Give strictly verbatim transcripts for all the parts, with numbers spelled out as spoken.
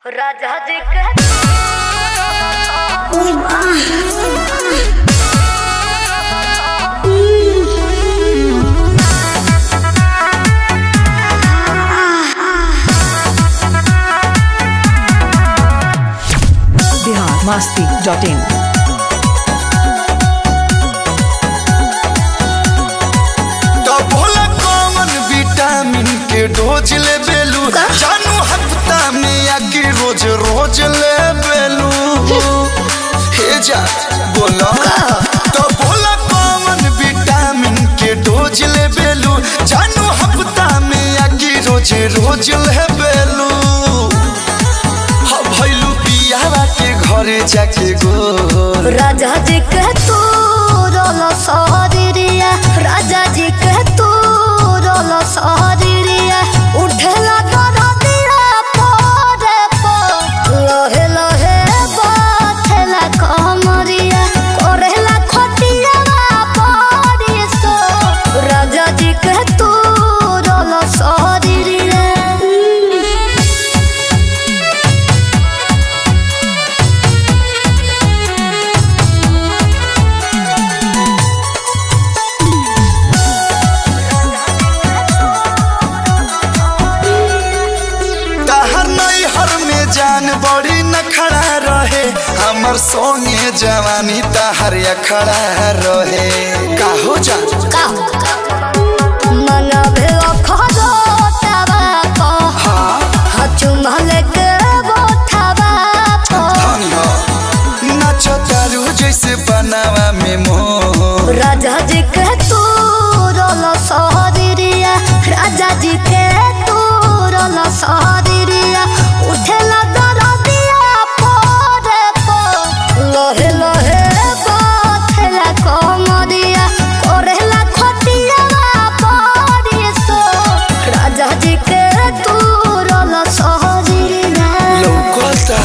राजा जी के बिहार मस्ती dot in. तो भोला कौन विटामिन के डोज ले बेलू जानू हफ्ता में आके रोज रोज ले बेलू हे जा बोला तो भोला कौन विटामिन के डोज ले बेलू जानू हफ्ता में आके रोज रोज ले बेलू हो भइलू पियावा के घरे जाके गो राजा जी के तू रोलो सोहरिया राजा जी के तू रोलो सोहरिया उठेला डरा दिया पोरे पो लोहे लोहे बाथेला कमरिया कोरेला खटिया पड़ी सो राजा जी के तू रोलो सोहरिया जान बड़ी न खड़ा रहे हमर सोने जवानी तहर खड़ा रहे काहो जान काहो मन भेलो खरो तबा को हाँ हचुमल के बोथबा को धनी हो नाचो तारू जैसे बनावा में मोह राजा जी के तू रोलो सोहरिया राजा जी के तू रोलो सोहरिया उठेला डरा दिया पोरे पो लोहे लोहे बाथेला कमरिया कोरेला खटिया पड़ी सो राजा जी के तू रोलो सोहरिया लौकता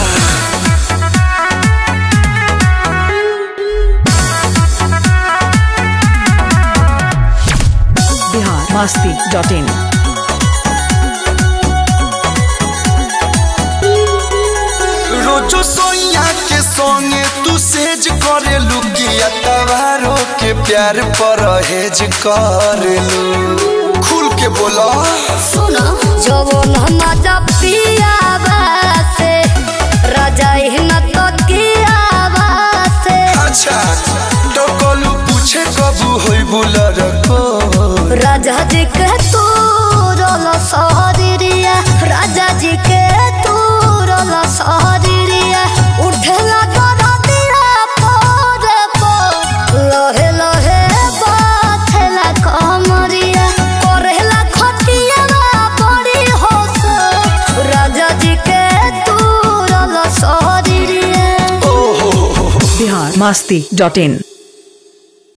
बिहार मस्ती डॉट इन। रोजो सोइया के सोंगे तू सेज करे लुकिया तवारो के प्यार पर हेज करेलू खुल के बोला सुनो जवन मजा पिया बासे राजा हिना तो किया बासे अच्छा तो कोलू पूछे कबू होई बुला रखो राजा जी के तू रोलो सोहरिया राजा जी के तू रोलो सोहरिया उठेला डरा दिया पोरे पो लोहे लोहे बाथेला कमरिया कोरेला खटिया पड़ी हो सो राजा जी के तू रोलो सोहरिया ओहो बिहार मस्ती डॉट इन।